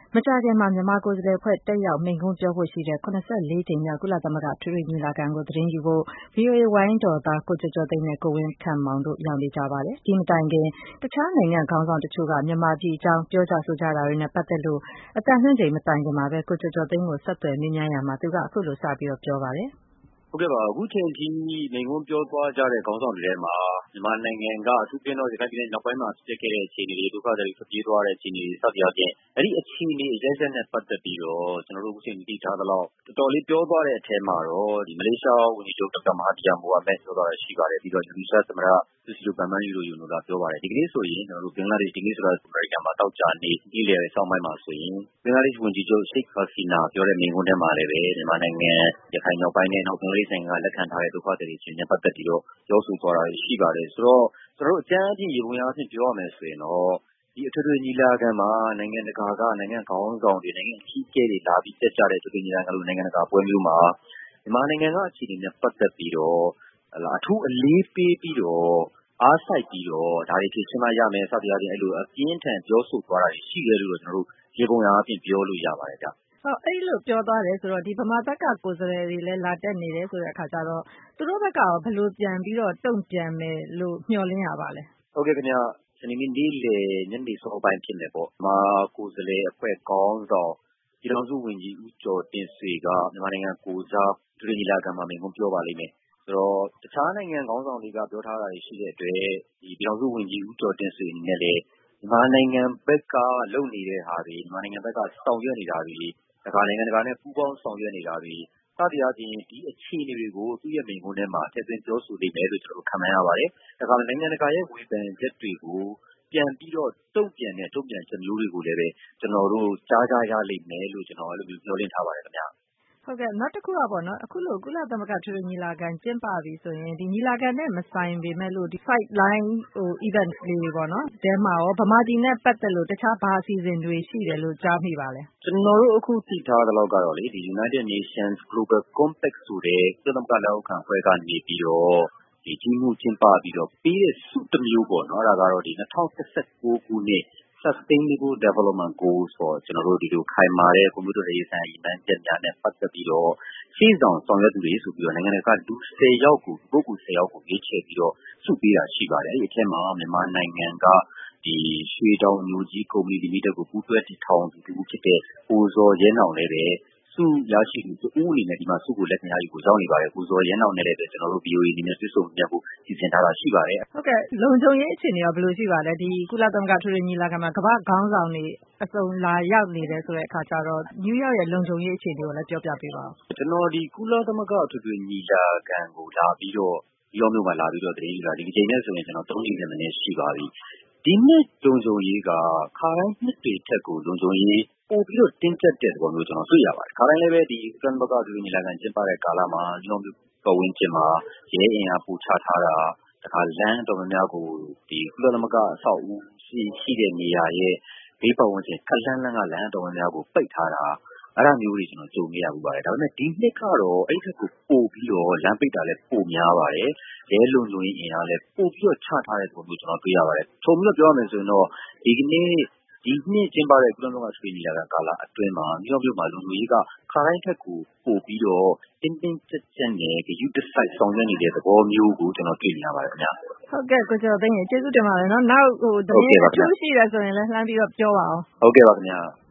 မကြာခင်မှာမြန်မာကိုယ်စားလှယ်အဖွဲ့တက်ရောက်မိန့်ခွန်းပြောဖို့ရှိတဲ့၇၄ကြိမ်မြောက်ကုလသမဂ္ဂအထွေထွေညီလာခံကိုသတင်းယူဖို့ VOA ဝိုင်းတော်သားကိုကျော်ကျော်သိန်းနဲ့ကိုဝင်းခန့်မောင်တို့ရောက်နေကြပါတယ်။ ဒီမတိုင်ခင်တခြားနိုင်ငံခေါင်းဆောင်တချို့ကမြန်မာပြည်အကြောင်းပြောကြားဆိုကြတာတွေနဲ့ပတ်သက်လို့အသံလွှင့်ချိန်မတိုင်ခင်မှာပဲကိုကျော်ကျော်သိန်းကိုဆက်သွယ်မေးမြန်းရာမှာသူကအခုလိုစပြီးပြောပါတယ်။ဟုတ်ကဲ့ပါအခုချိန်ကြီးမိန့်ခွန်းပြောသွားကြတဲ့ခေါင်းဆောင်တွေထဲမှာမြန်မာနိုင်ငံကအထူးသဖြင့်တော့ရခိုင်ပြည်နယ်နောက်ပိုင်းမှာဖြစ်ခဲ့တဲ့အခြေအနေတွေဒုက္ခသည်တွေထွက်ပြေးသွားတဲ့အခြေအနေတွေစသည်အားဖြင့်အဲ့ဒီအခြေအနေအရိုက်အရပ်နဲ့ပတ်သက်ပြီးတော့ကျွန်တော်တို့အခုချိန်သိထားသလောက်တော်တော်လေးပြောသွားတဲ့အထဲမှာတော့ဒီမလေးရှားဝန်ကြီးချုပ်ဒေါက်တာမဟာသီယာမိုဟာမက်ပြောသွားတာရှိပါတယ်ပြီးတော့အင်ဒိုနီးရှားသမ္မတဆီဆီလိုပန်မန်းယိုလိုယိုနိုလာပြောပါတယ်ဒီကနေ့ဆိုရင်ကျွန်တော်တို့ဘင်္ဂလားဒေ့ရှ်ဒီနေ့ဆိုတာအမေရိကန်မှာတောက်ကြနေနေ့လယ်ဆောင်းပိုင်းမှာဆိုရင်ဘင်္ဂလားဒေ့ရှ်ဝန်ကြီးချုပ်ရှိတ်ဟာစီနာပြောတဲ့မိန့်ခွန်းထဲမှာလည်းပဲမြန်မာနိုင်ငံရခိုင်မြောက်ပိုင်းနဲ့နောက်ဘင်္ဂလားဒေ့ရှ်နိုင်ငံကလက်ခံထားတဲ့ဒုက္ခသည်တွေချင်းနဲ့ပတ်သက်ပြီးတော့ပြောဆိုသွားတာရှိပါတယ်ဆိုတော့ကျွန်တော်တို့အကြမ်းအဖြစ်ရေပုံရအဖြစ်ပြောရမယ်ဆိုရင်တော့ဒီအထွေထွေညီလာခံမှာနိုင်ငံတကာကနိုင်ငံခေါင်းဆောင်တွေနိုင်ငံအကြီးအကဲတွေလာပြီးတက်ကြတဲ့အထွေထွေညီလာခံလို့နိုင်ငံတကာပွဲမျိုးမှာမြန်မာနိုင်ငံကအခြေအနေနဲ့ပတ်သက်ပြီးတော့အထူးအလေးပေးပြီးတော့အားစိုက်ပြီးတော့ဒါတွေဖြည့်ရှင်းမရမယ်စသည်အားဖြင့်အဲ့လိုအပြင်းထန်ပြောဆိုသွားတာရှိတယ်လို့ကျွန်တော်တို့ရေပုံရအဖြစ်ပြောလို့ရပါတယ်ဗျဟုတ်အဲ့လိုပြောသွားတယ်ဆိုတော့ဒီဗမာဘက်ကကိုယ်စားလှယ်တွေလည်းလာတက်နေတယ်ဆိုတဲ့အခါကျတော့သူတို့ဘက်ကရောဘယ်လိုပြန်ပြီးတော့တုံ့ပြန်မယ်လို့မျှော်လင့်ရပါလဲဟုတ်ကဲ့ခင်ဗျစနေနေ့နေ့လယ်ညနေစောပိုင်းဖြစ်မယ်ပေါ့မြန်မာကိုယ်စားလှယ်အဖွဲ့ခေါင်းဆောင်ပြည်ထောင်စုဝန်ကြီးဦးကျော်တင်ဆွေကမြန်မာနိုင်ငံကိုစားဒုတိယညီလာခံမှာမိန့်ခွန်းပြောပါလိမ့်မယ်ဆိုတော့တခြားနိုင်ငံခေါင်းဆောင်တွေကပြောထားတာရှိတဲ့အတွက်ဒီပြည်ထောင်စုဝန်ကြီးဦးကျော်တင်ဆွေအနေနဲ့လည်းမြန်မာနိုင်ငံဘက်ကလုပ်နေတဲ့ဟာတွေမြန်မာနိုင်ငံဘက်ကဆောင်ရွက်နေတာတွေနိုင်ငံတကာနဲ့ပူးပေါင်းဆောင်ရွက်နေတာတွေစသည်အားဖြင့်ဒီအခြေအနေတွေကိုသူ့ရဲ့မိန့်ခွန်းထဲမှာထည့်သွင်းပြောဆိုလိမ့်မယ်လို့ကျွန်တော်တို့ခန့်မှန်းရပါတယ်။ဒါကနိုင်ငံတကာရဲ့ဝေဖန်ချက်တွေကိုပြန်ပြီးတော့တုံ့ပြန်ချက်မျိုးတွေကိုလည်းပဲကျွန်တော်တို့ကြားရလိမ့်မယ်လို့ကျွန်တော်အဲ့လိုမျိုးမျှော်လင့်ထားပါတယ်ခင်ဗျာဟုတ်ကဲ့နောက်တစ်ခုကပေါ့နော်အခုလိုကုလသမဂ္ဂထွေထွေညီလာခံကျင်းပပြီဆိုရင်ဒီညီလာခံနဲ့မဆိုင်ပေမဲ့လို့ဒီ sideline event လေးတွေပေါ့နော်တဲမှာရောဗမာပြည်နဲ့ပတ်သက်လို့တခြားဘာအစီအစဉ်တွေရှိတယ်လို့ကြားမိပါလဲကျွန်တော်တို့အခုသိထားသလောက်ကတော့လေဒီ United Nations Global Compact ဆိုတဲ့ကုလသမဂ္ဂလက်အောက်ခံအဖွဲ့ကနေပြီးတော့ဒီကြီးမှုကျင်းပပြီးတော့ပေးတဲ့ဆုတစ်မျိုးပေါ့နော်အဲ့ဒါကတော့ဒီ2019ခုနှစ် Sustainable Development Goals ဆိုကျွန်တော်တို့ဒီလိုခိုင်မာတဲ့ကွန်ပျူတာရေးဆိုင်ရာရည်မှန်းချက်များနဲ့ပတ်သက်ပြီးတော့ရှေ့ဆောင်ဆောင်ရွက်သူတွေဆိုပြီးတော့နိုင်ငံတကာလူ10ယောက်ကိုပုဂ္ဂိုလ်10ယောက်ကိုရွေးချယ်ပြီးတော့ဆုပေးတာရှိပါတယ်အဲ့ဒီအထက်မှာမြန်မာနိုင်ငံကဒီရွှေတောင်မျိုးကြီးကုမ္ပဏီလီမိတက်ကိုပူးတွဲတည်ထောင်သူတူဖြစ်တဲ့ကိုဇော်ရဲနောင်လည်းပဲဆုရရှိသူဦးအနေနဲ့ဒီမှာဆုကိုလက်ခံရယူကိုရောက်နေပါတယ်ကိုဇော်ရဲနောင်နဲ့လည်းပဲကျွန်တော်တို့ VOA အနေနဲ့တွေ့ဆုံမြတ်ဖို့စီစဉ်ထားတာရှိပါတယ်ဟုတ်ကဲ့လုံခြုံရေးအခြေအနေရောဘယ်လိုရှိပါလဲဒီကုလသမဂ္ဂထွေထွေညီလာခံမှာကမ္ဘာခေါင်းဆောင်တွေအစုံလာရောက်နေတယ်ဆိုတဲ့အခါကျတော့နယူးယောက်ရဲ့လုံခြုံရေးအခြေအနေကိုလည်းပြောပြပေးပါဦးကျွန်တော်ဒီကုလသမဂ္ဂထွေထွေညီလာခံကိုလာပြီးတော့ဒီရောက်မြို့မှာလာပြီးတော့သတင်းယူတာဒီချိန်နဲ့ဆိုရင်ကျွန်တော်3ချိန်နဲ့ရှိပါပြီဒီနှစ်လုံခြုံရေးကခါတိုင်းနှစ်တွေထက်ကိုလုံခြုံရေးပို့ပြီးတော့တင်းကျပ်တဲ့သဘောမျိုးကျွန်တော်တွေ့ရပါတယ်ခါတိုင်းလည်းပဲဒီကုလသမဂ္ဂထွေထွေညီလာခံကျင်းပတဲ့ကာလမှာဒီရောက်မြို့ပတ်ဝန်းကျင်မှာရဲအင်အားပို့ချထားတာတခါလမ်းတော်များများကိုဒီကုလသမဂ္ဂအဆောက်အဦရှိတဲ့နေရာရဲ့ဘေးပတ်ဝန်းကျင်ခက်လန်းလန်းကလမ်းတော်များများကိုပိတ်ထားတာအဲ့ဒါမျိုးတွေကျွန်တော်ကြုံခဲ့ရပူပါတယ်ဒါပေမဲ့ဒီနှစ်ကတော့အဲ့ထက်ကိုပို့ပြီးတော့လမ်းပိတ်တာလည်းပိုများပါတယ်ရဲလုံခြုံရေးအင်အားလည်းပို့ပြီးတော့ချထားတဲ့ပုံမျိုးကျွန်တော်တွေ့ရပါတယ်ထုံပြီးတော့ပြောရမယ်ဆိုရင်တော့ဒီနှစ်ကျင်းပတဲ့ကုလသမဂ္ဂဆွေးနွေးညီလာခံကာလအတွင်းမှာမြို့မြို့မှာလုံခြုံရေးကခါတိုင်းထက်ကိုပို့ပြီးတော့တင်းတင်းကျပ်ကျပ်နဲ့ဂရုတစိုက်ဆောင်ရွက်နေတဲ့သဘောမျိုးကိုကျွန်တော်တွေ့နေရပါတယ်ခင်ဗျာဟုတ်ကဲ့ကိုကျော်သိန်းကျေးဇူးတင်ပါတယ်နော်နောက်သတင်းအထူးရှိတယ်ဆိုရင်လည်းလှမ်းပြီးတော့ပြောပါအောင်ဟုတ်ကဲ့ပါခင်ဗျာ